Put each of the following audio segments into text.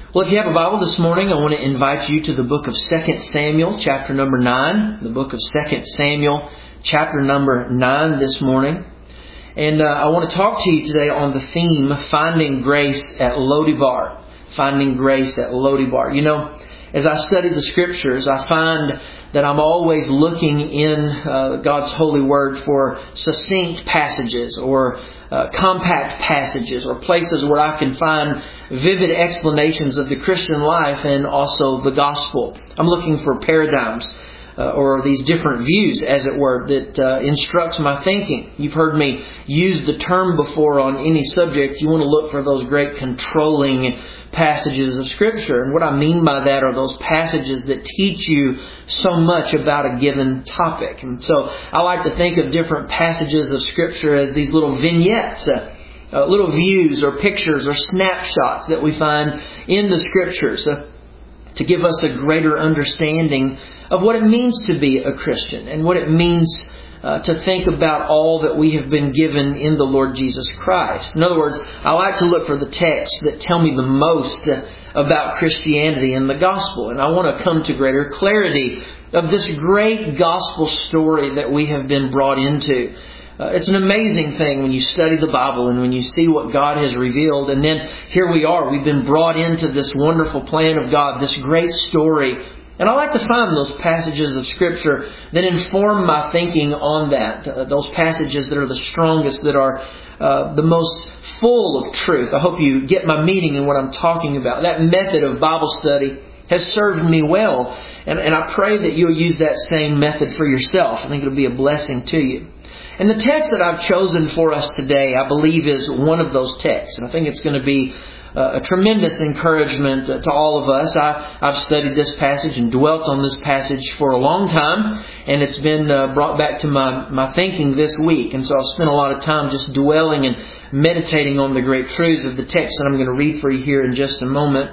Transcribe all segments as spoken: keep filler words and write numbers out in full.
Well, if you have a Bible this morning, I want to invite you to the book of Second Samuel, chapter number nine. The book of Second Samuel, chapter number nine this morning. And uh, I want to talk to you today on the theme, Finding Grace at Lodibar. Finding Grace at Lodibar. You know, as I study the Scriptures, I find that I'm always looking in uh, God's holy Word for succinct passages or uh, compact passages or places where I can find vivid explanations of the Christian life and also the gospel. I'm looking for paradigms uh, or these different views, as it were, that uh, instructs my thinking. You've heard me use the term before on any subject. You want to look for those great controlling passages of Scripture. And what I mean by that are those passages that teach you so much about a given topic. And so I like to think of different passages of Scripture as these little vignettes, uh, uh, little views or pictures or snapshots that we find in the Scriptures uh, to give us a greater understanding of what it means to be a Christian and what it means Uh, to think about all that we have been given in the Lord Jesus Christ. In other words, I like to look for the texts that tell me the most uh, about Christianity and the gospel. And I want to come to greater clarity of this great gospel story that we have been brought into. Uh, it's an amazing thing when you study the Bible and when you see what God has revealed. And then here we are. We've been brought into this wonderful plan of God, this great story. And I like to find those passages of Scripture that inform my thinking on that. Uh, those passages that are the strongest, that are uh, the most full of truth. I hope you get my meaning in what I'm talking about. That method of Bible study has served me well. And, and I pray that you'll use that same method for yourself. I think it'll be a blessing to you. And the text that I've chosen for us today, I believe, is one of those texts. And I think it's going to be a tremendous encouragement to all of us. I, I've studied this passage and dwelt on this passage for a long time, and it's been uh, brought back to my, my thinking this week. And so I've spent a lot of time just dwelling and meditating on the great truths of the text that I'm going to read for you here in just a moment.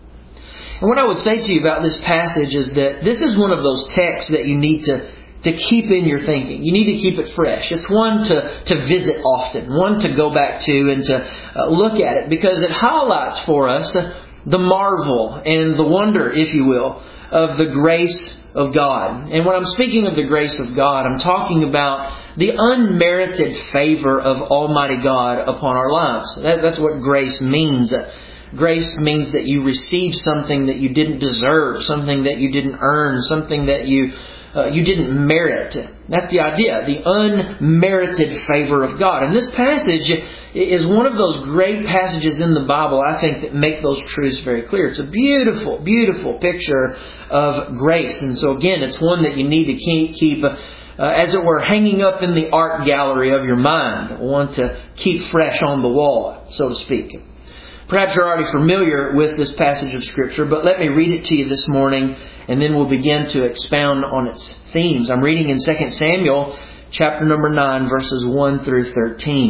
And what I would say to you about this passage is that this is one of those texts that you need to to keep in your thinking. You need to keep it fresh. It's one to, to visit often, one to go back to and to uh, look at it, because it highlights for us the marvel and the wonder, if you will, of the grace of God. And when I'm speaking of the grace of God, I'm talking about the unmerited favor of Almighty God upon our lives. That, that's what grace means. Grace means that you receive something that you didn't deserve, something that you didn't earn, something that you Uh, you didn't merit. That's the idea, the unmerited favor of God. And this passage is one of those great passages in the Bible, I think, that make those truths very clear. It's a beautiful, beautiful picture of grace. And so again, it's one that you need to keep, keep uh, as it were, hanging up in the art gallery of your mind. One to keep fresh on the wall, so to speak. Perhaps you're already familiar with this passage of Scripture, but let me read it to you this morning, and then we'll begin to expound on its themes. I'm reading in Second Samuel, chapter number nine, verses one through thirteen.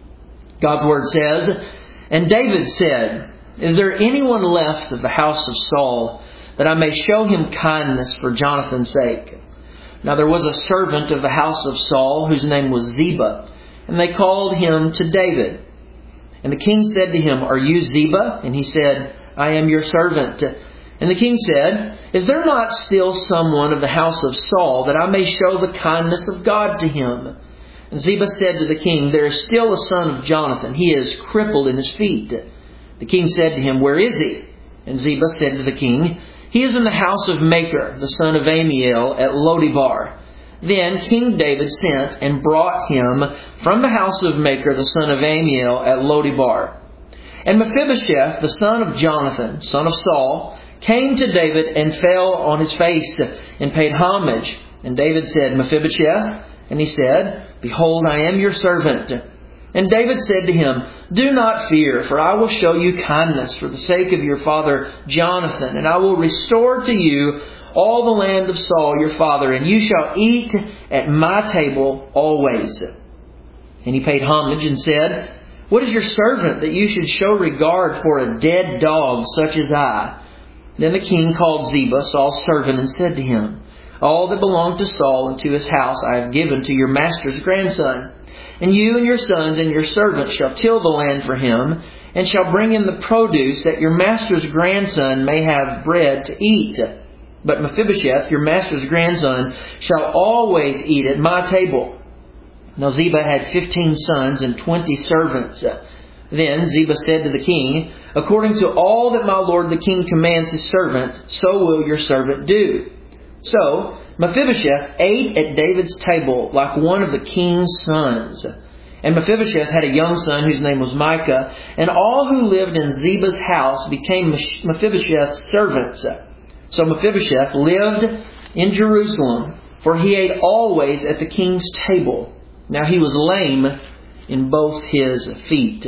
God's Word says, "And David said, 'Is there anyone left of the house of Saul, that I may show him kindness for Jonathan's sake?' Now there was a servant of the house of Saul, whose name was Ziba, and they called him to David. And the king said to him, 'Are you Ziba?' And he said, 'I am your servant.' And the king said, 'Is there not still someone of the house of Saul, that I may show the kindness of God to him?' And Ziba said to the king, 'There is still a son of Jonathan. He is crippled in his feet.' The king said to him, 'Where is he?' And Ziba said to the king, 'He is in the house of Machir, the son of Ammiel, at Lodibar.' Then King David sent and brought him from the house of Machir, the son of Ammiel, at Lodibar. And Mephibosheth, the son of Jonathan, son of Saul, came to David and fell on his face and paid homage. And David said, 'Mephibosheth?' And he said, 'Behold, I am your servant.' And David said to him, 'Do not fear, for I will show you kindness for the sake of your father Jonathan, and I will restore to you all the land of Saul your father, and you shall eat at my table always.' And he paid homage and said, 'What is your servant that you should show regard for a dead dog such as I?' Then the king called Ziba, Saul's servant, and said to him, 'All that belonged to Saul and to his house I have given to your master's grandson. And you and your sons and your servants shall till the land for him, and shall bring in the produce, that your master's grandson may have bread to eat. But Mephibosheth, your master's grandson, shall always eat at my table. Now Ziba had fifteen sons and twenty servants. Then Ziba said to the king, according to all that my lord the king commands his servant, so will your servant do. So Mephibosheth ate at David's table like one of the king's sons. And Mephibosheth had a young son whose name was Micah, and all who lived in Ziba's house became Mephibosheth's servants. So Mephibosheth lived in Jerusalem, for he ate always at the king's table. Now he was lame in both his feet.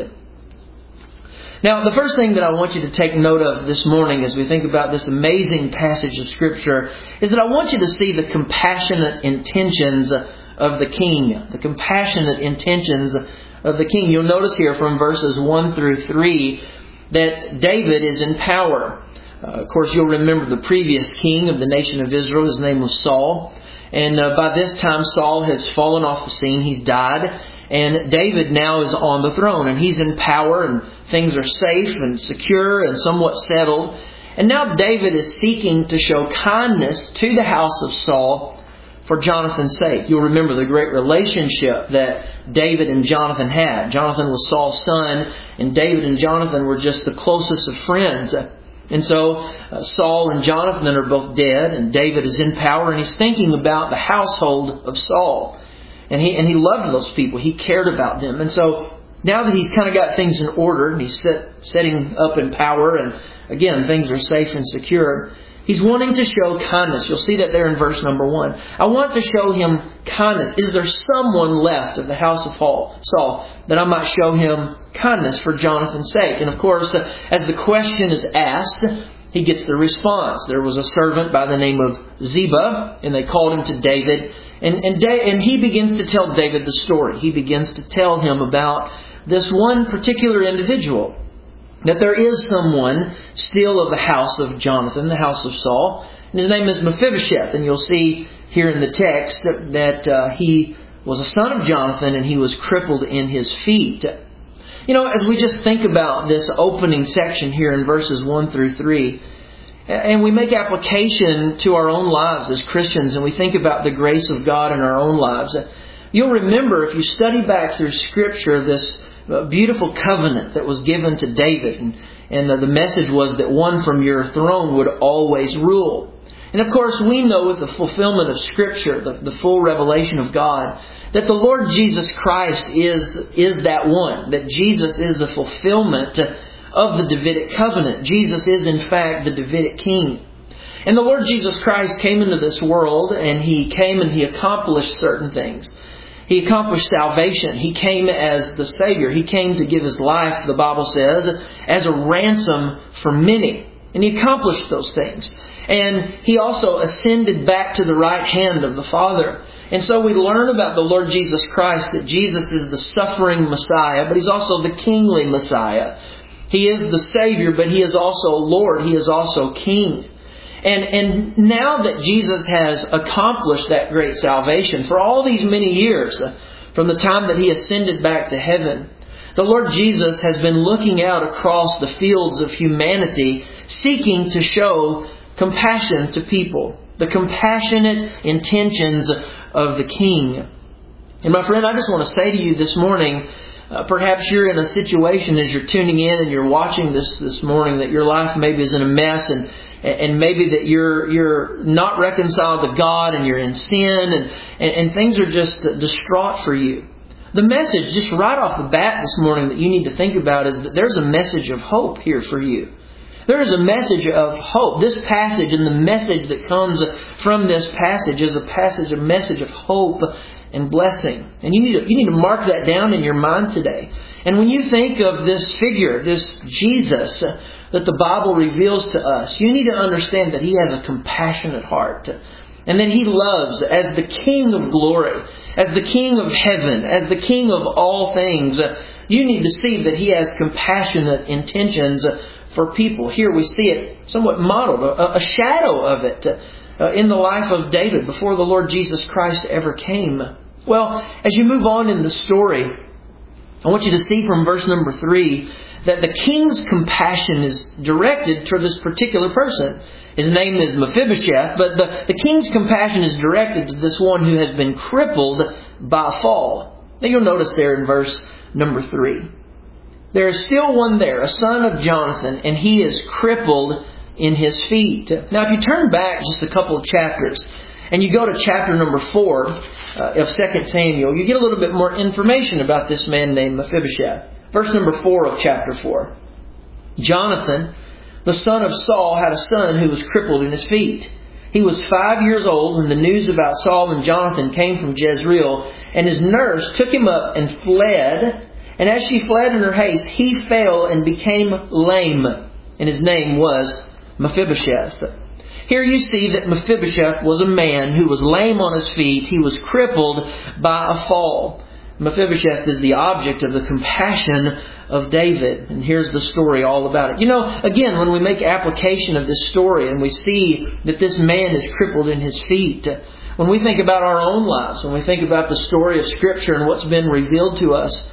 Now, the first thing that I want you to take note of this morning as we think about this amazing passage of Scripture is that I want you to see the compassionate intentions of the king. The compassionate intentions of the king. You'll notice here from verses one through three that David is in power. Uh, of course, you'll remember the previous king of the nation of Israel. His name was Saul. And uh, by this time, Saul has fallen off the scene. He's died. And David now is on the throne. And he's in power. And things are safe and secure and somewhat settled. And now David is seeking to show kindness to the house of Saul for Jonathan's sake. You'll remember the great relationship that David and Jonathan had. Jonathan was Saul's son. And David and Jonathan were just the closest of friends. And so uh, Saul and Jonathan are both dead, and David is in power, and he's thinking about the household of Saul. And he and he loved those people. He cared about them. And so now that he's kind of got things in order, and he's set, setting up in power, and again, things are safe and secure, he's wanting to show kindness. You'll see that there in verse number one. I want to show him kindness. Is there someone left of the house of Saul that I might show him kindness for Jonathan's sake? And of course, as the question is asked, he gets the response. There was a servant by the name of Ziba, and they called him to David. And, and, da- and he begins to tell David the story. He begins to tell him about this one particular individual. That there is someone still of the house of Jonathan, the house of Saul. And his name is Mephibosheth. And you'll see here in the text that, that uh, he was a son of Jonathan and he was crippled in his feet. You know, as we just think about this opening section here in verses one through three, and we make application to our own lives as Christians, and we think about the grace of God in our own lives, you'll remember if you study back through Scripture this beautiful covenant that was given to David. And, and the, the message was that one from your throne would always rule. And of course, we know with the fulfillment of Scripture, the, the full revelation of God, that the Lord Jesus Christ is, is that one. That Jesus is the fulfillment of the Davidic covenant. Jesus is in fact the Davidic king. And the Lord Jesus Christ came into this world, and He came and He accomplished certain things. He accomplished salvation. He came as the Savior. He came to give His life, the Bible says, as a ransom for many. And He accomplished those things. And He also ascended back to the right hand of the Father. And so we learn about the Lord Jesus Christ that Jesus is the suffering Messiah, but He's also the kingly Messiah. He is the Savior, but He is also Lord. He is also King. And, and now that Jesus has accomplished that great salvation for all these many years, from the time that He ascended back to heaven, the Lord Jesus has been looking out across the fields of humanity, seeking to show compassion to people. The compassionate intentions of the King. And my friend, I just want to say to you this morning, uh, perhaps you're in a situation as you're tuning in and you're watching this this morning that your life maybe is in a mess, and and maybe that you're you're not reconciled to God and you're in sin, and, and, and things are just distraught for you. The message, just right off the bat this morning, that you need to think about is that there's a message of hope here for you. There is a message of hope. This passage and the message that comes from this passage is a passage, a message of hope and blessing. And you need to, you need to mark that down in your mind today. And when you think of this figure, this Jesus that the Bible reveals to us, you need to understand that He has a compassionate heart. And that He loves, as the King of glory, as the King of heaven, as the King of all things, you need to see that He has compassionate intentions for people. Here we see it somewhat modeled, a, a shadow of it uh, in the life of David before the Lord Jesus Christ ever came. Well, as you move on in the story, I want you to see from verse number three that the king's compassion is directed toward this particular person. His name is Mephibosheth, but the, the king's compassion is directed to this one who has been crippled by a fall. Now you'll notice there in verse number three. There is still one there, a son of Jonathan, and he is crippled in his feet. Now if you turn back just a couple of chapters, and you go to chapter number four uh, of Second Samuel, you get a little bit more information about this man named Mephibosheth. Verse number four of chapter four. Jonathan, the son of Saul, had a son who was crippled in his feet. He was five years old when the news about Saul and Jonathan came from Jezreel, and his nurse took him up and fled. And as she fled in her haste, he fell and became lame, and his name was Mephibosheth. Here you see that Mephibosheth was a man who was lame on his feet. He was crippled by a fall. Mephibosheth is the object of the compassion of David. And here's the story all about it. You know, again, when we make application of this story and we see that this man is crippled in his feet, when we think about our own lives, when we think about the story of Scripture and what's been revealed to us,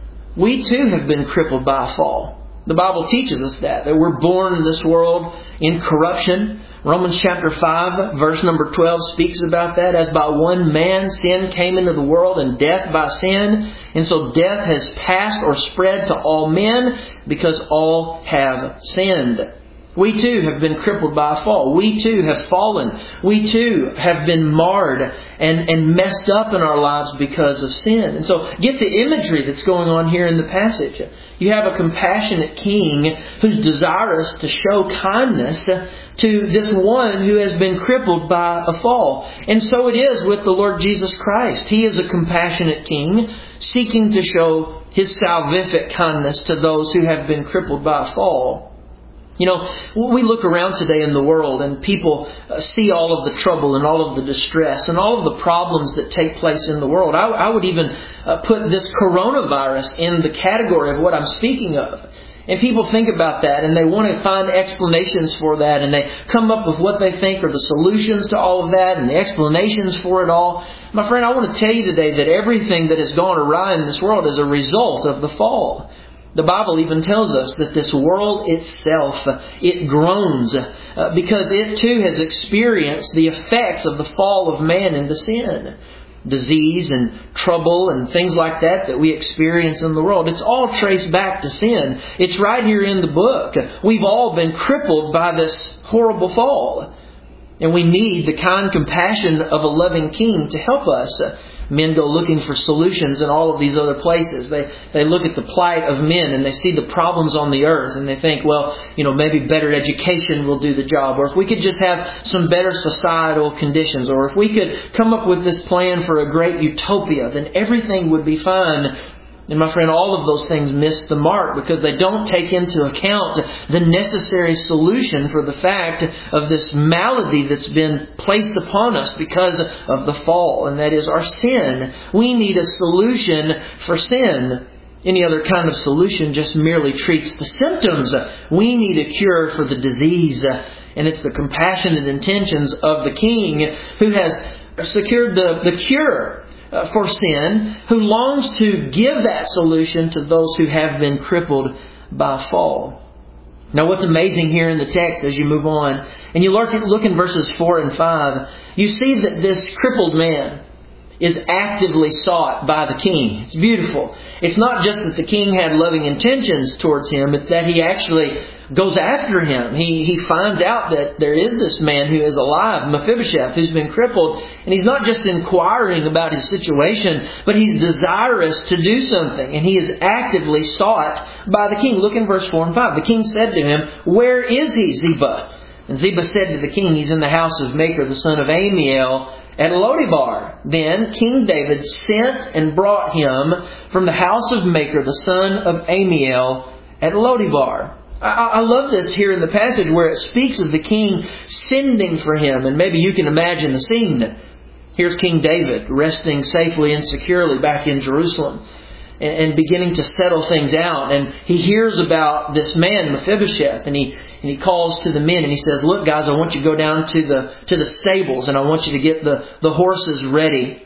we too have been crippled by a fall. The Bible teaches us that, that we're born in this world in corruption. Romans chapter five, verse number twelve speaks about that. As by one man sin came into the world, and death by sin. And so death has passed or spread to all men because all have sinned. We too have been crippled by a fall. We too have fallen. We too have been marred and, and messed up in our lives because of sin. And so get the imagery that's going on here in the passage. You have a compassionate king who's desirous to show kindness to this one who has been crippled by a fall. And so it is with the Lord Jesus Christ. He is a compassionate king seeking to show His salvific kindness to those who have been crippled by a fall. You know, we look around today in the world and people see all of the trouble and all of the distress and all of the problems that take place in the world. I, I would even uh, put this coronavirus in the category of what I'm speaking of. And people think about that and they want to find explanations for that, and they come up with what they think are the solutions to all of that and the explanations for it all. My friend, I want to tell you today that everything that has gone awry in this world is a result of the fall. The Bible even tells us that this world itself, it groans uh, because it too has experienced the effects of the fall of man into sin. Disease and trouble and things like that that we experience in the world, it's all traced back to sin. It's right here in the book. We've all been crippled by this horrible fall. And we need the kind compassion of a loving king to help us. Men go looking for solutions in all of these other places. They they look at the plight of men and they see the problems on the earth and they think, well, you know, maybe better education will do the job. Or if we could just have some better societal conditions. Or if we could come up with this plan for a great utopia, then everything would be fine. And my friend, all of those things miss the mark because they don't take into account the necessary solution for the fact of this malady that's been placed upon us because of the fall, and that is our sin. We need a solution for sin. Any other kind of solution just merely treats the symptoms. We need a cure for the disease, and it's the compassionate intentions of the King who has secured the, the cure for sin, who longs to give that solution to those who have been crippled by fall. Now what's amazing here in the text as you move on, and you look in verses four and five, you see that this crippled man is actively sought by the king. It's beautiful. It's not just that the king had loving intentions towards him, it's that he actually goes after him. He he finds out that there is this man who is alive, Mephibosheth, who's been crippled. And he's not just inquiring about his situation, but he's desirous to do something. And he is actively sought by the king. Look in verse four and five. The king said to him, "Where is he, Ziba?" And Ziba said to the king, "He's in the house of Machir, the son of Amiel, at Lodebar." Then King David sent and brought him from the house of Machir, the son of Amiel, at Lodebar. I, I love this here in the passage where it speaks of the king sending for him. And maybe you can imagine the scene. Here's King David resting safely and securely back in Jerusalem and, and beginning to settle things out. And he hears about this man, Mephibosheth, and he and he calls to the men and he says, "Look, guys, I want you to go down to the to the stables and I want you to get the, the horses ready."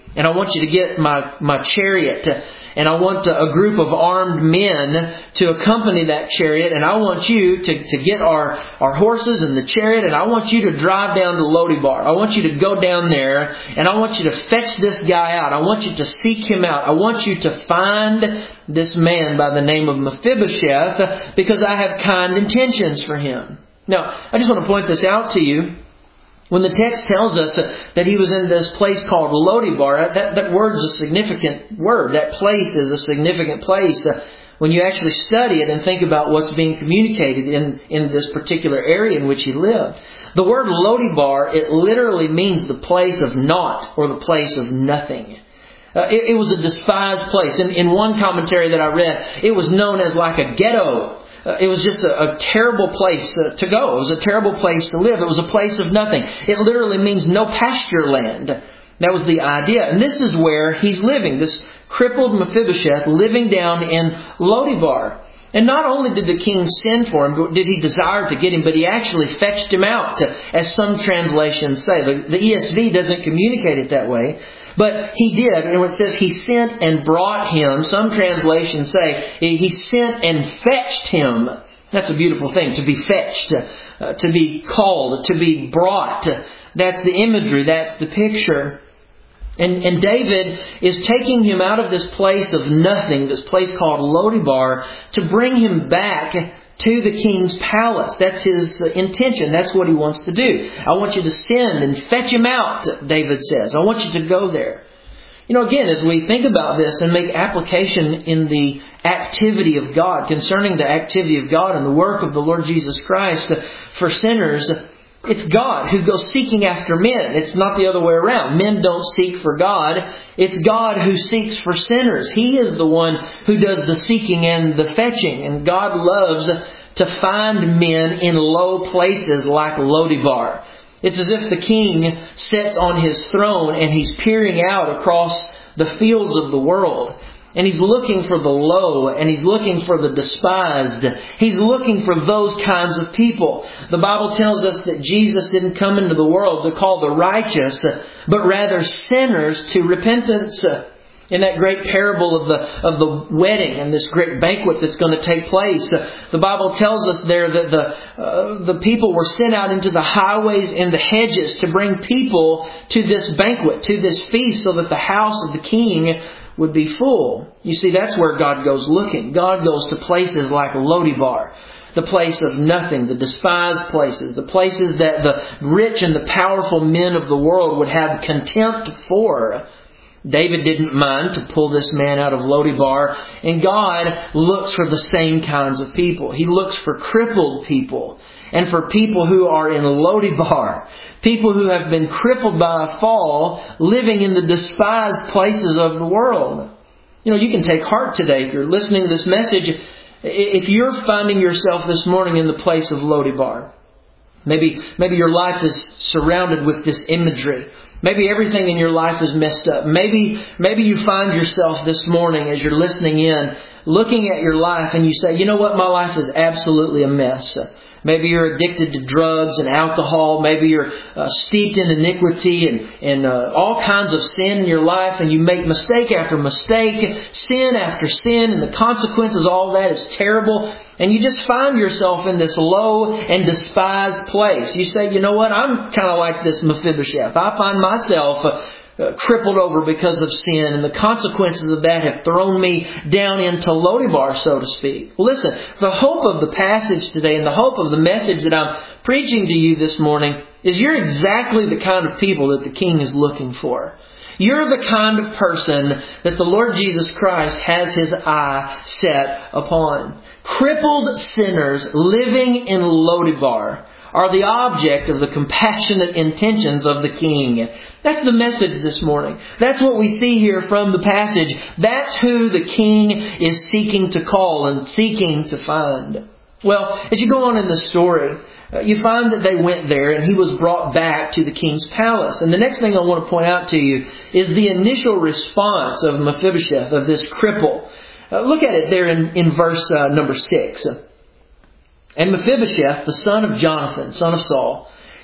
and I want you to get my, my chariot, and I want a group of armed men to accompany that chariot, and I want you to, to get our, our horses and the chariot, and I want you to drive down to Lo-debar. I want you to go down there, and I want you to fetch this guy out. I want you to seek him out. I want you to find this man by the name of Mephibosheth, because I have kind intentions for him. Now, I just want to point this out to you. When the text tells us that he was in this place called Lo-debar, that, that word is a significant word. That place is a significant place. When you actually study it and think about what's being communicated in, in this particular area in which he lived. The word Lo-debar, it literally means the place of naught or the place of nothing. Uh, it, it was a despised place. In, in one commentary that I read, it was known as like a ghetto. Uh, it was just a, a terrible place uh, to go. It was a terrible place to live. It was a place of nothing. It literally means no pasture land. That was the idea. And this is where he's living. This crippled Mephibosheth living down in Lo-debar. And not only did the king send for him, but did he desire to get him, but he actually fetched him out, as some translations say. The, the E S V doesn't communicate it that way. But he did. And when it says he sent and brought him, some translations say he sent and fetched him. That's a beautiful thing, to be fetched, uh, to be called, to be brought. That's the imagery, that's the picture. And, and David is taking him out of this place of nothing, this place called Lo-debar, to bring him back to the king's palace. That's his intention. That's what he wants to do. I want you to send and fetch him out, David says. I want you to go there. You know, again, as we think about this and make application in the activity of God, concerning the activity of God and the work of the Lord Jesus Christ for sinners, it's God who goes seeking after men. It's not the other way around. Men don't seek for God. It's God who seeks for sinners. He is the one who does the seeking and the fetching. And God loves to find men in low places like Lo-debar. It's as if the king sits on his throne and he's peering out across the fields of the world. And he's looking for the low, and he's looking for the despised. He's looking for those kinds of people. The Bible tells us that Jesus didn't come into the world to call the righteous, but rather sinners to repentance. In that great parable of the of the wedding and this great banquet that's going to take place, the Bible tells us there that the uh, the people were sent out into the highways and the hedges to bring people to this banquet, to this feast, so that the house of the king would be full. You see, that's where God goes looking. God goes to places like Lo-debar, the place of nothing, the despised places, the places that the rich and the powerful men of the world would have contempt for. David didn't mind to pull this man out of Lo-debar, and God looks for the same kinds of people. He looks for crippled people, and for people who are in Lo-debar, people who have been crippled by a fall, living in the despised places of the world. You know, you can take heart today if you're listening to this message. If you're finding yourself this morning in the place of Lo-debar, maybe maybe your life is surrounded with this imagery. Maybe everything in your life is messed up. Maybe maybe you find yourself this morning as you're listening in, looking at your life and you say, you know what, my life is absolutely a mess. Maybe you're addicted to drugs and alcohol. Maybe you're uh, steeped in iniquity and, and uh, all kinds of sin in your life, and you make mistake after mistake, sin after sin, and the consequences of all that is terrible. And you just find yourself in this low and despised place. You say, you know what, I'm kind of like this Mephibosheth. I find myself uh, Uh, crippled over because of sin, and the consequences of that have thrown me down into Lo-debar, so to speak. Well, listen, the hope of the passage today and the hope of the message that I'm preaching to you this morning is you're exactly the kind of people that the King is looking for. You're the kind of person that the Lord Jesus Christ has His eye set upon. Crippled sinners living in Lo-debar are the object of the compassionate intentions of the King. That's the message this morning. That's what we see here from the passage. That's who the King is seeking to call and seeking to find. Well, as you go on in the story, uh, you find that they went there and he was brought back to the king's palace. And the next thing I want to point out to you is the initial response of Mephibosheth, of this cripple. Uh, look at it there in, in verse uh, number six. And Mephibosheth, the son of Jonathan, son of Saul,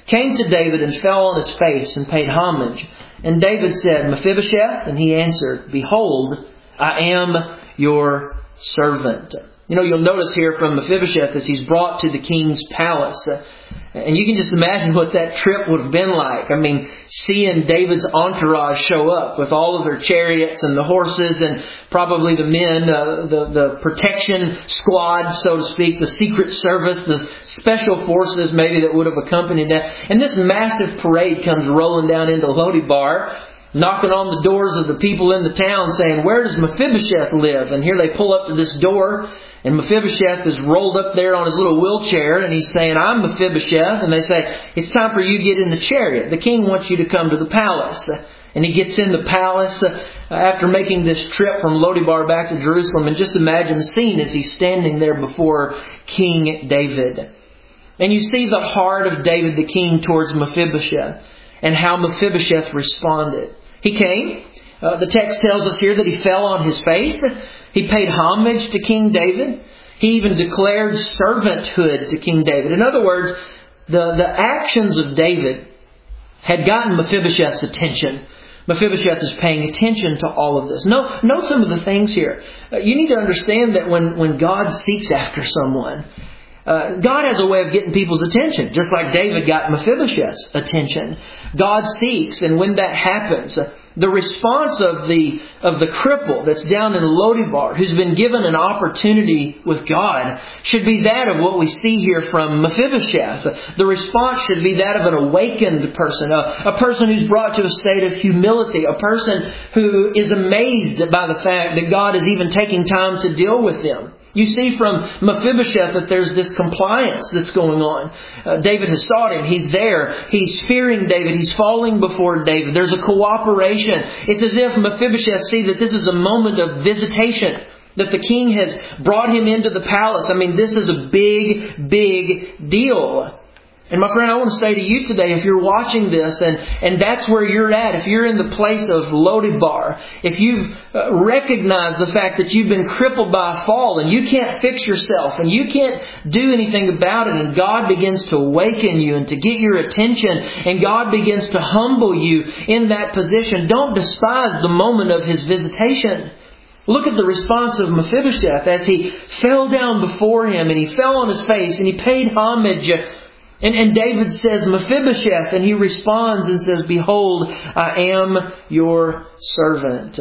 came to David and fell on his face and paid homage. And David said, Mephibosheth? And he answered, Behold, I am your servant. You know, you'll notice here from Mephibosheth as he's brought to the king's palace. Uh, and you can just imagine what that trip would have been like. I mean, seeing David's entourage show up with all of their chariots and the horses and probably the men, uh, the, the protection squad, so to speak, the secret service, the special forces maybe that would have accompanied that. And this massive parade comes rolling down into Lo-debar, knocking on the doors of the people in the town saying, where does Mephibosheth live? And here they pull up to this door, and Mephibosheth is rolled up there on his little wheelchair, and he's saying, I'm Mephibosheth. And they say, it's time for you to get in the chariot. The king wants you to come to the palace. And he gets in the palace after making this trip from Lo-debar back to Jerusalem. And just imagine the scene as he's standing there before King David. And you see the heart of David the king towards Mephibosheth and how Mephibosheth responded. He came. Uh, the text tells us here that he fell on his face. He paid homage to King David. He even declared servanthood to King David. In other words, the, the actions of David had gotten Mephibosheth's attention. Mephibosheth is paying attention to all of this. Note, note some of the things here. Uh, you need to understand that when, when God seeks after someone, Uh, God has a way of getting people's attention, just like David got Mephibosheth's attention. God seeks, and when that happens, uh, the response of the of the cripple that's down in Lo-debar, who's been given an opportunity with God, should be that of what we see here from Mephibosheth. Uh, the response should be that of an awakened person, a, a person who's brought to a state of humility, a person who is amazed by the fact that God is even taking time to deal with them. You see from Mephibosheth that there's this compliance that's going on. Uh, David has sought him. He's there. He's fearing David. He's falling before David. There's a cooperation. It's as if Mephibosheth sees that this is a moment of visitation, that the king has brought him into the palace. I mean, this is a big, big deal. And my friend, I want to say to you today, if you're watching this and, and that's where you're at, if you're in the place of Lo-debar, if you've uh, recognized the fact that you've been crippled by a fall and you can't fix yourself and you can't do anything about it, and God begins to awaken you and to get your attention, and God begins to humble you in that position, don't despise the moment of His visitation. Look at the response of Mephibosheth as he fell down before him, and he fell on his face and he paid homage. And, and David says, Mephibosheth, and he responds and says, Behold, I am your servant.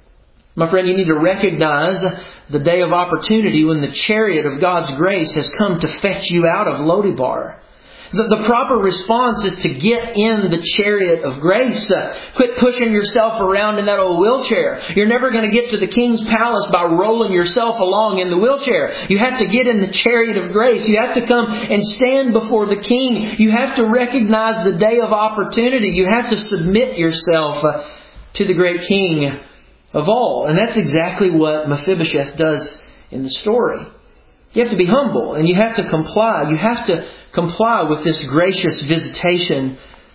My friend, you need to recognize the day of opportunity when the chariot of God's grace has come to fetch you out of Lo-debar. The, the proper response is to get in the chariot of grace. Uh, quit pushing yourself around in that old wheelchair. You're never going to get to the king's palace by rolling yourself along in the wheelchair. You have to get in the chariot of grace. You have to come and stand before the king. You have to recognize the day of opportunity. You have to submit yourself uh, to the great king of all. And that's exactly what Mephibosheth does in the story. You have to be humble and you have to comply. You have to comply with this gracious visitation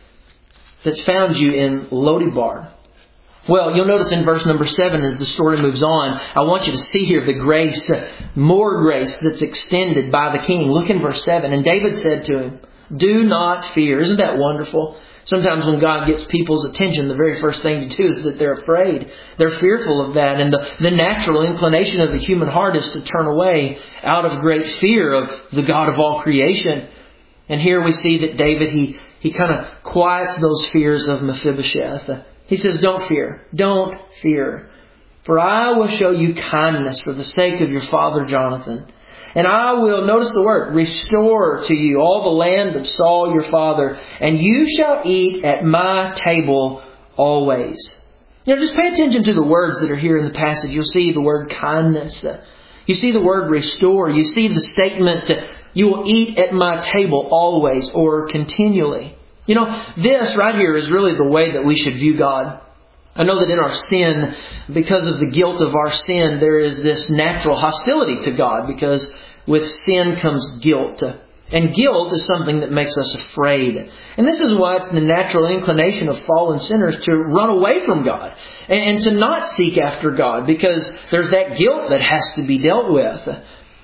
that found you in Lo-debar. Well, you'll notice in verse number seven as the story moves on, I want you to see here the grace, more grace that's extended by the king. Look in verse seven. And David said to him, Do not fear. Isn't that wonderful? Sometimes when God gets people's attention, the very first thing to do is that they're afraid. They're fearful of that. And the, the natural inclination of the human heart is to turn away out of great fear of the God of all creation. And here we see that David, he, he kind of quiets those fears of Mephibosheth. He says, Don't fear. Don't fear. For I will show you kindness for the sake of your father Jonathan. And I will, notice the word, restore to you all the land of Saul your father, and you shall eat at my table always. You know, just pay attention to the words that are here in the passage. You'll see the word kindness. You see the word restore. You see the statement, you will eat at my table always or continually. You know, this right here is really the way that we should view God. I know that in our sin, because of the guilt of our sin, there is this natural hostility to God, because with sin comes guilt. And guilt is something that makes us afraid. And this is why it's the natural inclination of fallen sinners to run away from God and to not seek after God, because there's that guilt that has to be dealt with.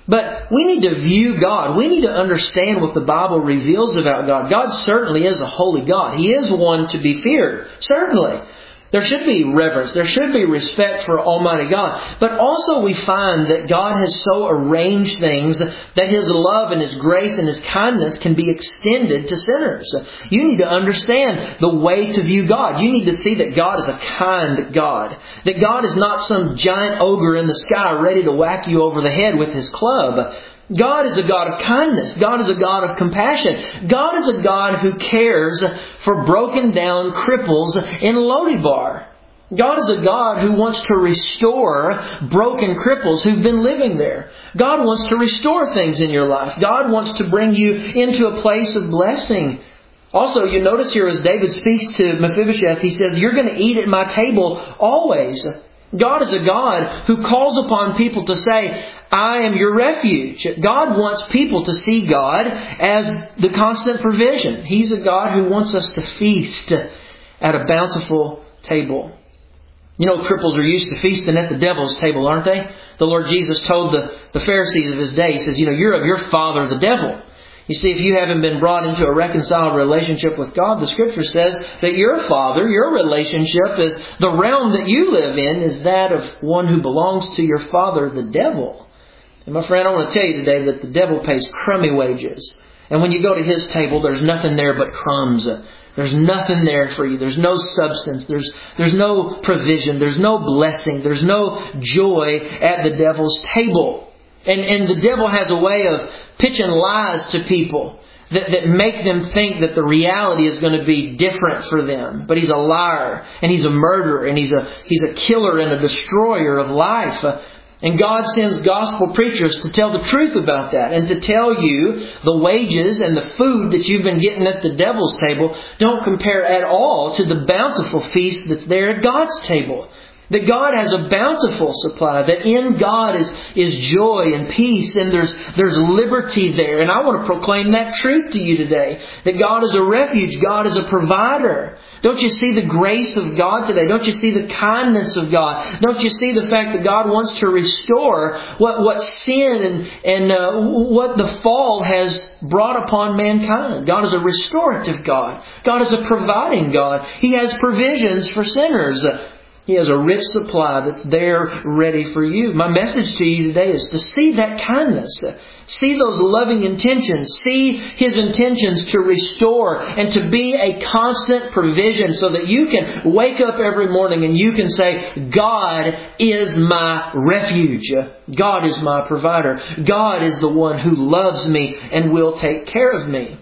But we need to view God. We need to understand what the Bible reveals about God. God certainly is a holy God. He is one to be feared. Certainly. There should be reverence. There should be respect for Almighty God. But also we find that God has so arranged things that His love and His grace and His kindness can be extended to sinners. You need to understand the way to view God. You need to see that God is a kind God. That God is not some giant ogre in the sky ready to whack you over the head with His club. God is a God of kindness. God is a God of compassion. God is a God who cares for broken down cripples in Lodibar. God is a God who wants to restore broken cripples who've been living there. God wants to restore things in your life. God wants to bring you into a place of blessing. Also, you notice here as David speaks to Mephibosheth, he says, "You're going to eat at my table always." God is a God who calls upon people to say, "I am your refuge." God wants people to see God as the constant provision. He's a God who wants us to feast at a bountiful table. You know, cripples are used to feasting at the devil's table, aren't they? The Lord Jesus told the, the Pharisees of His day, He says, you know, you're of your father, the devil. You see, if you haven't been brought into a reconciled relationship with God, the Scripture says that your father, your relationship is the realm that you live in is that of one who belongs to your father, the devil. And my friend, I want to tell you today that the devil pays crummy wages. And when you go to his table, there's nothing there but crumbs. There's nothing there for you. There's no substance. There's, there's no provision. There's no blessing. There's no joy at the devil's table. And, and the devil has a way of pitching lies to people that, that make them think that the reality is going to be different for them. But he's a liar, and he's a murderer, and he's a he's a killer and a destroyer of life. And God sends gospel preachers to tell the truth about that and to tell you the wages and the food that you've been getting at the devil's table don't compare at all to the bountiful feast that's there at God's table. That God has a bountiful supply. That in God is, is joy and peace, and there's there's liberty there. And I want to proclaim that truth to you today. That God is a refuge. God is a provider. Don't you see the grace of God today? Don't you see the kindness of God? Don't you see the fact that God wants to restore what, what sin and, and uh, what the fall has brought upon mankind? God is a restorative God. God is a providing God. He has provisions for sinners. He has a rich supply that's there ready for you. My message to you today is to see that kindness. See those loving intentions. See His intentions to restore and to be a constant provision so that you can wake up every morning and you can say, God is my refuge. God is my provider. God is the one who loves me and will take care of me.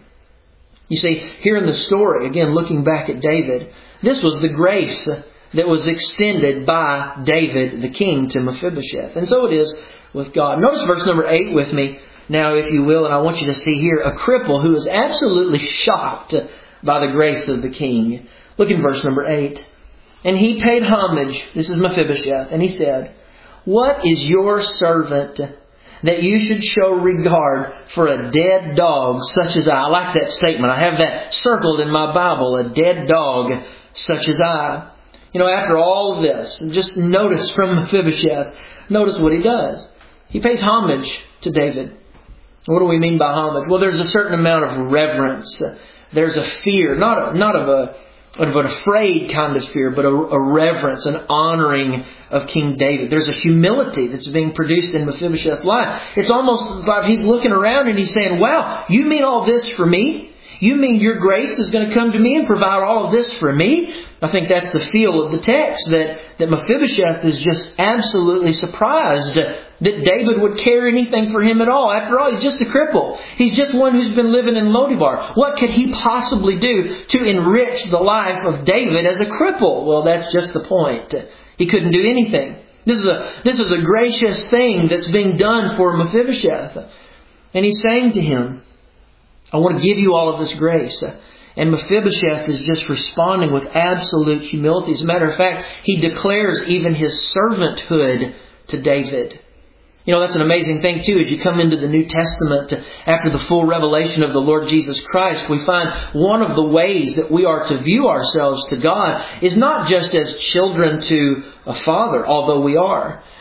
You see, here in the story, again, looking back at David, this was the grace that was extended by David the king to Mephibosheth. And so it is with God. Notice verse number eight with me now, if you will. And I want you to see here a cripple who is absolutely shocked by the grace of the king. Look in verse number eight. And he paid homage. This is Mephibosheth. And he said, "What is your servant that you should show regard for a dead dog such as I?" I like that statement. I have that circled in my Bible. A dead dog such as I. You know, after all of this, just notice from Mephibosheth, notice what he does. He pays homage to David. What do we mean by homage? Well, there's a certain amount of reverence. There's a fear, not a, not of a of an afraid kind of fear, but a, a reverence, an honoring of King David. There's a humility that's being produced in Mephibosheth's life. It's almost like he's looking around and he's saying, "Wow, you mean all this for me? You mean your grace is going to come to me and provide all of this for me?" I think that's the feel of the text, that, that Mephibosheth is just absolutely surprised that David would care anything for him at all. After all, he's just a cripple. He's just one who's been living in Lodibar. What could he possibly do to enrich the life of David as a cripple? Well, that's just the point. He couldn't do anything. This is a, this is a gracious thing that's being done for Mephibosheth. And he's saying to him, "I want to give you all of this grace." And Mephibosheth is just responding with absolute humility. As a matter of fact, he declares even his servanthood to David. You know, that's an amazing thing too. As you come into the New Testament, after the full revelation of the Lord Jesus Christ, we find one of the ways that we are to view ourselves to God is not just as children to a father, although we are,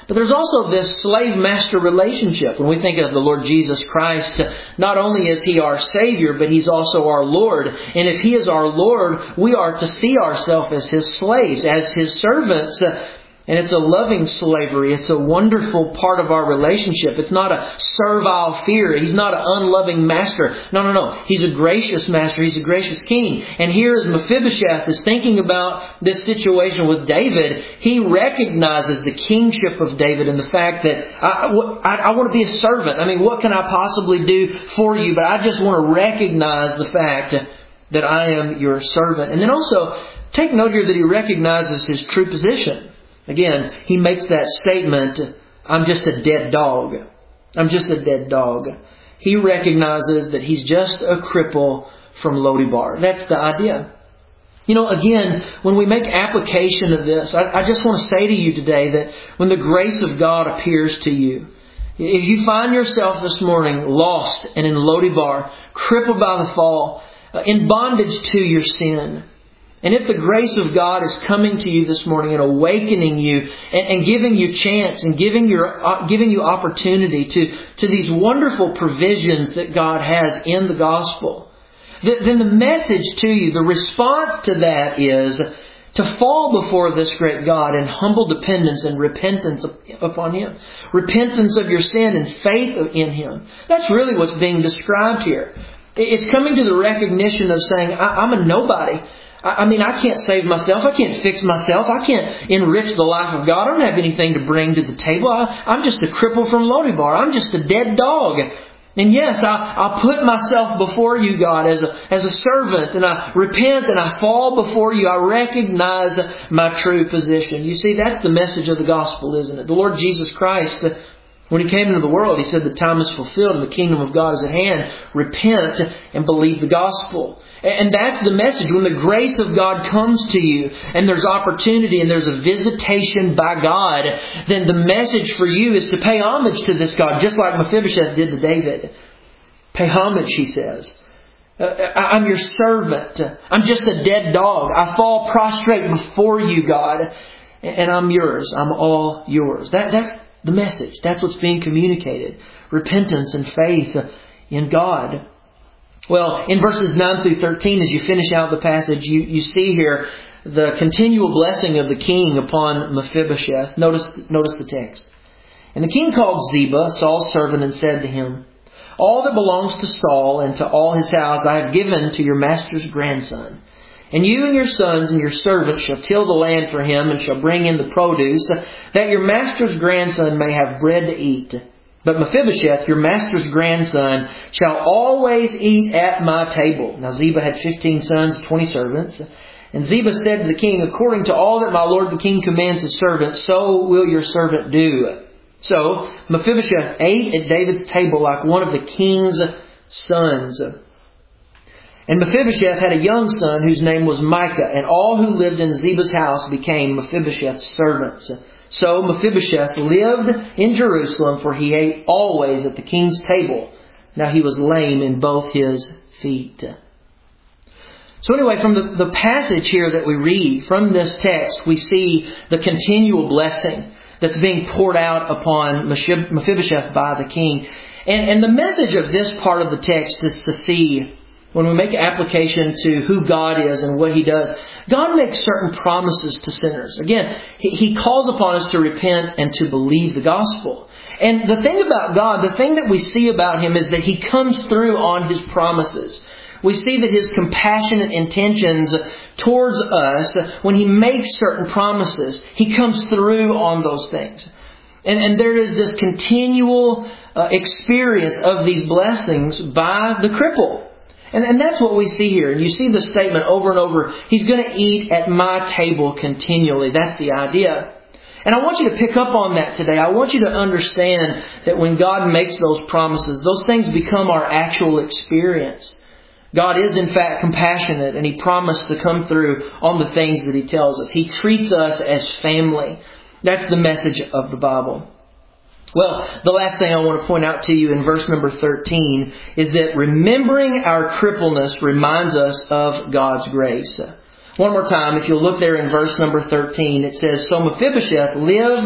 But there's also this slave-master relationship. When we think of the Lord Jesus Christ, not only is He our Savior, but He's also our Lord. And if He is our Lord, we are to see ourselves as His slaves, as His servants. And it's a loving slavery. It's a wonderful part of our relationship. It's not a servile fear. He's not an unloving master. No, no, no. He's a gracious master. He's a gracious king. And here as Mephibosheth is thinking about this situation with David, he recognizes the kingship of David and the fact that I, I, I want to be a servant. I mean, what can I possibly do for you? But I just want to recognize the fact that I am your servant. And then also, take note here that he recognizes his true position. Again, he makes that statement, I'm just a dead dog. I'm just a dead dog. He recognizes that he's just a cripple from Lo-debar. That's the idea. You know, again, when we make application of this, I, I just want to say to you today that when the grace of God appears to you, if you find yourself this morning lost and in Lo-debar, crippled by the fall, in bondage to your sin, and if the grace of God is coming to you this morning and awakening you and, and giving you chance and giving your uh, giving you opportunity to, to these wonderful provisions that God has in the gospel, th- then the message to you, the response to that is to fall before this great God in humble dependence and repentance upon Him. Repentance of your sin and faith in Him. That's really what's being described here. It's coming to the recognition of saying, I- I'm a nobody. I mean, I can't save myself. I can't fix myself. I can't enrich the life of God. I don't have anything to bring to the table. I, I'm just a cripple from Lo-debar. I'm just a dead dog. And yes, I, I'll put myself before you, God, as a, as a servant. And I repent and I fall before you. I recognize my true position. You see, that's the message of the gospel, isn't it? The Lord Jesus Christ, when He came into the world, He said the time is fulfilled and the kingdom of God is at hand. Repent and believe the gospel. And that's the message. When the grace of God comes to you and there's opportunity and there's a visitation by God, then the message for you is to pay homage to this God, just like Mephibosheth did to David. Pay homage, he says. I'm your servant. I'm just a dead dog. I fall prostrate before you, God, and I'm yours. I'm all yours. That, that's the message. That's what's being communicated. Repentance and faith in God. Well, in verses nine through thirteen, as you finish out the passage, you, you see here the continual blessing of the king upon Mephibosheth. Notice, notice the text. And the king called Ziba, Saul's servant, and said to him, all that belongs to Saul and to all his house I have given to your master's grandson. And you and your sons and your servants shall till the land for him and shall bring in the produce, that your master's grandson may have bread to eat. But Mephibosheth, your master's grandson, shall always eat at my table. Now Ziba had fifteen sons, twenty servants. And Ziba said to the king, according to all that my lord the king commands his servant, so will your servant do. So Mephibosheth ate at David's table like one of the king's sons. And Mephibosheth had a young son whose name was Micah, and all who lived in Ziba's house became Mephibosheth's servants. So Mephibosheth lived in Jerusalem, for he ate always at the king's table. Now he was lame in both his feet. So anyway, from the, the passage here that we read, from this text, we see the continual blessing that's being poured out upon Mephibosheth by the king. And, and the message of this part of the text is to see, when we make application to who God is and what He does, God makes certain promises to sinners. Again, He calls upon us to repent and to believe the gospel. And the thing about God, the thing that we see about Him is that He comes through on His promises. We see that His compassionate intentions towards us, when He makes certain promises, He comes through on those things. And, and there is this continual uh, experience of these blessings by the cripple. And, and that's what we see here. And you see the statement over and over. He's going to eat at my table continually. That's the idea. And I want you to pick up on that today. I want you to understand that when God makes those promises, those things become our actual experience. God is in fact compassionate, and He promised to come through on the things that He tells us. He treats us as family. That's the message of the Bible. Well, the last thing I want to point out to you in verse number thirteen is that remembering our crippleness reminds us of God's grace. One more time, if you'll look there in verse number thirteen, it says, so Mephibosheth lived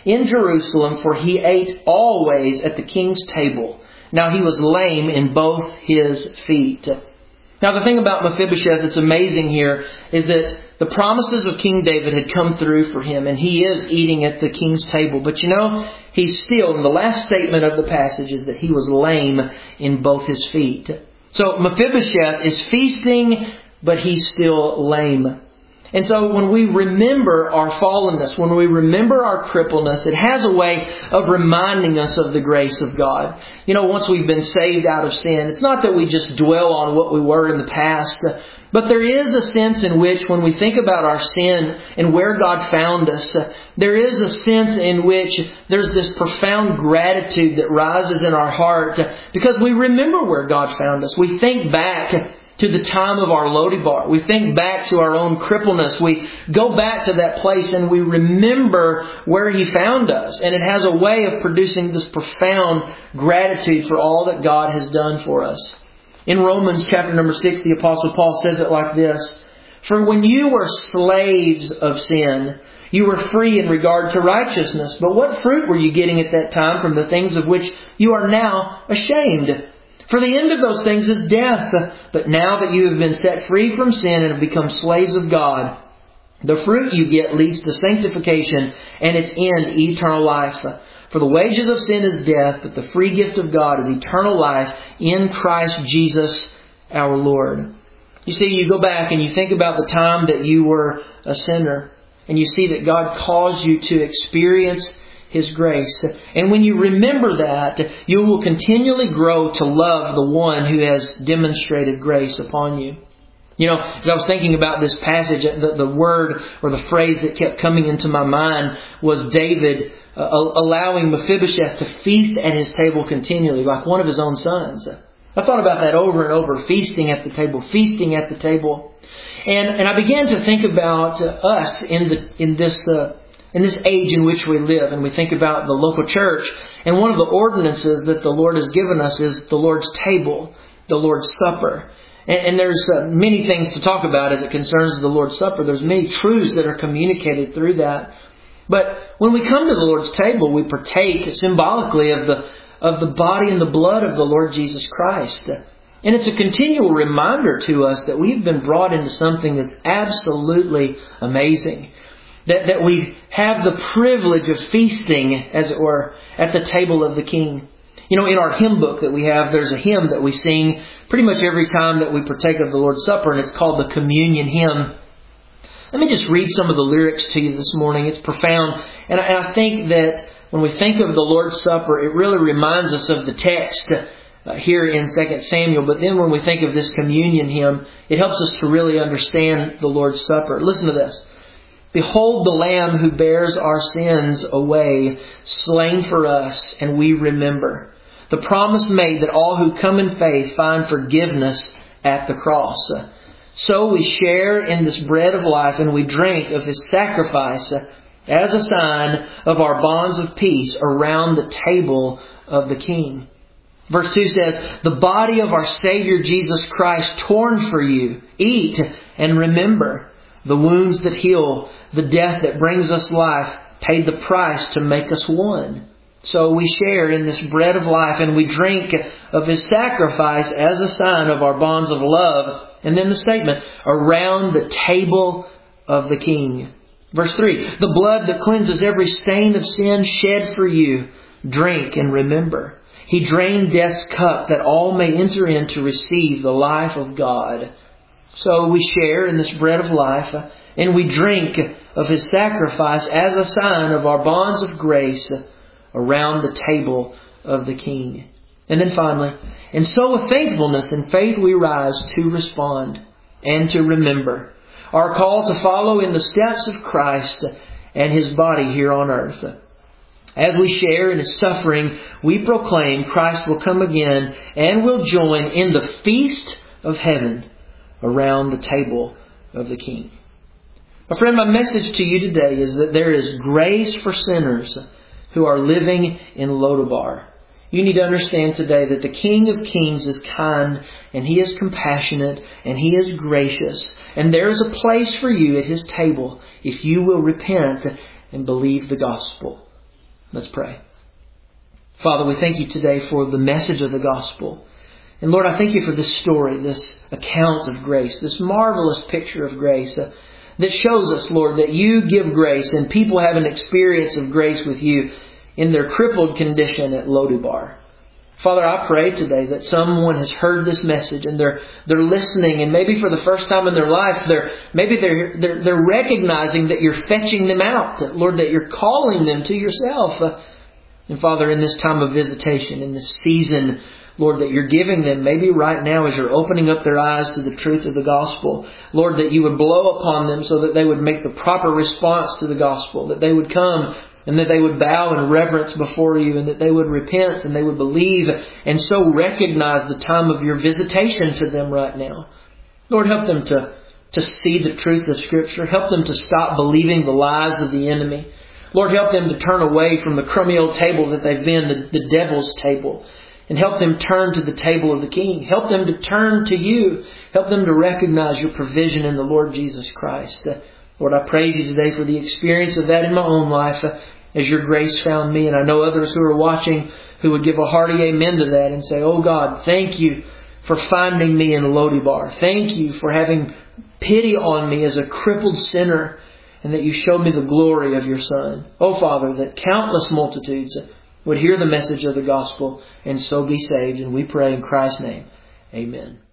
in Jerusalem, for he ate always at the king's table. Now he was lame in both his feet. Now the thing about Mephibosheth that's amazing here is that the promises of King David had come through for him, and he is eating at the king's table. But you know, he's still, in the last statement of the passage is that he was lame in both his feet. So Mephibosheth is feasting, but he's still lame. And so when we remember our fallenness, when we remember our crippledness, it has a way of reminding us of the grace of God. You know, once we've been saved out of sin, it's not that we just dwell on what we were in the past, but there is a sense in which when we think about our sin and where God found us, there is a sense in which there's this profound gratitude that rises in our heart because we remember where God found us. We think back to the time of our Lo-debar. We think back to our own crippleness. We go back to that place and we remember where He found us. And it has a way of producing this profound gratitude for all that God has done for us. In Romans chapter number six, the Apostle Paul says it like this: "For when you were slaves of sin, you were free in regard to righteousness. But what fruit were you getting at that time from the things of which you are now ashamed? For the end of those things is death. But now that you have been set free from sin and have become slaves of God, the fruit you get leads to sanctification, and its end eternal life. For the wages of sin is death, but the free gift of God is eternal life in Christ Jesus our Lord." You see, you go back and you think about the time that you were a sinner, and you see that God caused you to experience His grace. And when you remember that, you will continually grow to love the one who has demonstrated grace upon you. You know, as I was thinking about this passage, the, the word or the phrase that kept coming into my mind was David uh, allowing Mephibosheth to feast at his table continually, like one of his own sons. I thought about that over and over, feasting at the table, feasting at the table. And, and I began to think about uh, us in the in this uh, in this age in which we live. And we think about the local church. And one of the ordinances that the Lord has given us is the Lord's table, the Lord's Supper. And, and there's uh, many things to talk about as it concerns the Lord's Supper. There's many truths that are communicated through that. But when we come to the Lord's table, we partake symbolically of the of the body and the blood of the Lord Jesus Christ. And it's a continual reminder to us that we've been brought into something that's absolutely amazing. That, that we have the privilege of feasting, as it were, at the table of the King. You know, in our hymn book that we have, there's a hymn that we sing pretty much every time that we partake of the Lord's Supper, and it's called the Communion Hymn. Let me just read some of the lyrics to you this morning. It's profound. And I, and I think that when we think of the Lord's Supper, it really reminds us of the text uh, here in Second Samuel. But then when we think of this communion hymn, it helps us to really understand the Lord's Supper. Listen to this. "Behold the Lamb who bears our sins away, slain for us, and we remember. The promise made that all who come in faith find forgiveness at the cross. So we share in this bread of life, and we drink of His sacrifice as a sign of our bonds of peace around the table of the King." Verse two says, "The body of our Savior Jesus Christ torn for you. Eat and remember. The wounds that heal, the death that brings us life, paid the price to make us one. So we share in this bread of life, and we drink of His sacrifice as a sign of our bonds of love." And then the statement, "around the table of the King." Verse three, "The blood that cleanses every stain of sin shed for you. Drink and remember. He drained death's cup that all may enter in to receive the life of God." So we share in this bread of life, and we drink of His sacrifice as a sign of our bonds of grace around the table of the King. And then finally, "And so with thankfulness and faith we rise to respond and to remember our call to follow in the steps of Christ and His body here on earth. As we share in His suffering, we proclaim Christ will come again and will join in the feast of heaven around the table of the King." My friend, my message to you today is that there is grace for sinners who are living in Lo-debar. You need to understand today that the King of Kings is kind, and He is compassionate, and He is gracious. And there is a place for you at His table if you will repent and believe the gospel. Let's pray. Father, we thank you today for the message of the gospel. And Lord, I thank you for this story, this account of grace, this marvelous picture of grace uh, that shows us, Lord, that you give grace and people have an experience of grace with you in their crippled condition at Lo-debar. Father, I pray today that someone has heard this message and they're they're listening, and maybe for the first time in their life, they're maybe they're they're, they're recognizing that you're fetching them out, that, Lord, that you're calling them to yourself. Uh, and Father, in this time of visitation, in this season, Lord, that you're giving them, maybe right now as you're opening up their eyes to the truth of the gospel, Lord, that you would blow upon them so that they would make the proper response to the gospel, that they would come and that they would bow in reverence before you, and that they would repent and they would believe and so recognize the time of your visitation to them right now. Lord, help them to, to see the truth of Scripture. Help them to stop believing the lies of the enemy. Lord, help them to turn away from the crummy old table that they've been, the, the devil's table. And help them turn to the table of the King. Help them to turn to you. Help them to recognize your provision in the Lord Jesus Christ. Uh, Lord, I praise you today for the experience of that in my own life uh, as your grace found me. And I know others who are watching who would give a hearty amen to that and say, oh God, thank you for finding me in Lo-debar. Thank you for having pity on me as a crippled sinner, and that you showed me the glory of your Son. Oh Father, that countless multitudes would hear the message of the gospel and so be saved. And we pray in Christ's name. Amen.